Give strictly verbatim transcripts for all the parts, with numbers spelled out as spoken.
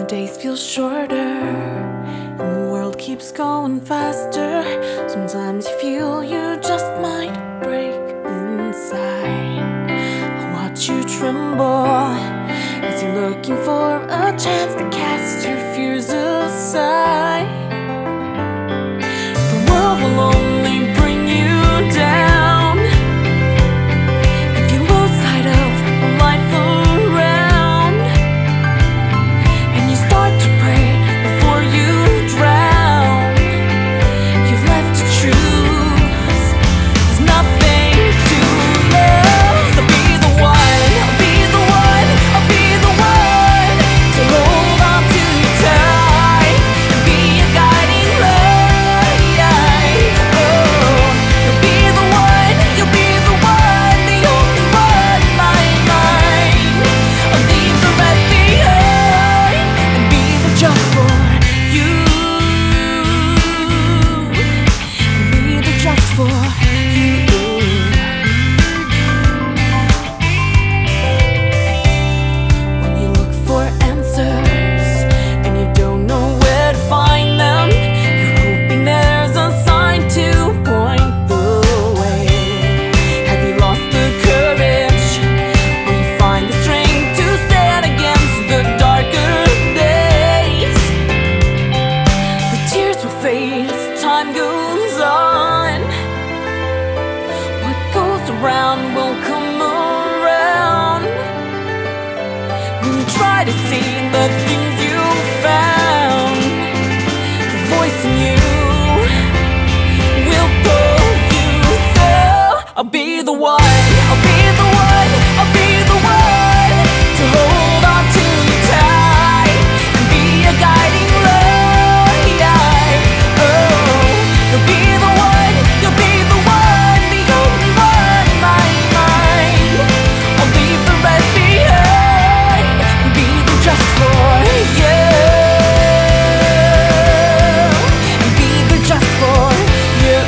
days feel shorter and the world keeps going faster. Sometimes you feel you just might break inside. I watch you tremble as you're looking for a chance to cast your fears aside. The world will only bring you down if you lose sight of the life around, and you start to pray before you drown. You've left to choose, there's nothing to lose. I'll be the one, I'll be the one, I'll be the one to hold on to you tight and be a guiding light. Oh, you'll be the one, you'll be the one, the only one in my mind. I'll leave the rest behind and be there just for you, and be there just for you. When you look for answers and you don't know where to find them, you're hoping there's a sign to point the way. Have you lost the courage? Will you find the strength to stand against the darker days? The tears will fade as time goes on. What goes around will come around. When you try to see the things you found, the voice in you will pull you through. I'll be the one, I'll be the one, I'll be the one to hold on to you tight and be a guiding light. Oh, you'll be the one, you'll be the one, the only one in my mind. I'll leave the rest behind and be there just for you, and be there just for you.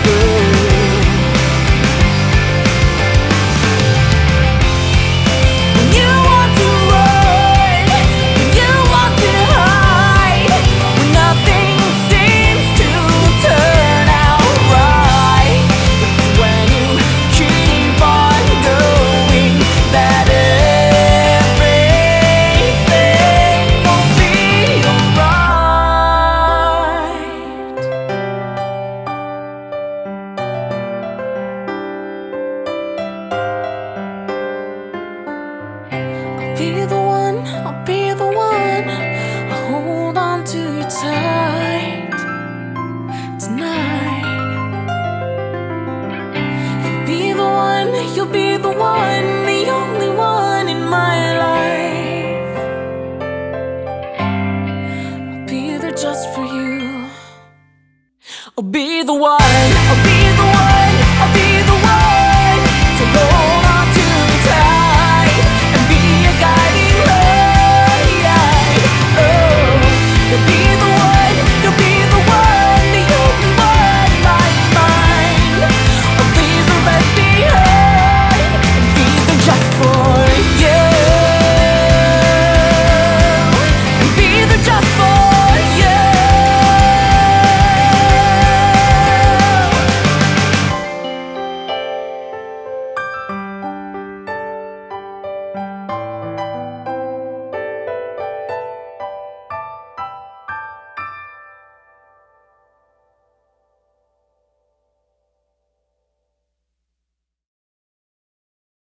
When you want to run, when you want to hide, when nothing seems to turn out right, it's when you keep on going that everything will be alright. I'll be the one, I'll be the one, I'll hold on to you tight tonight. You'll be the one, you'll be the one, the only one in my life. I'll be there just for you. I'll be the one.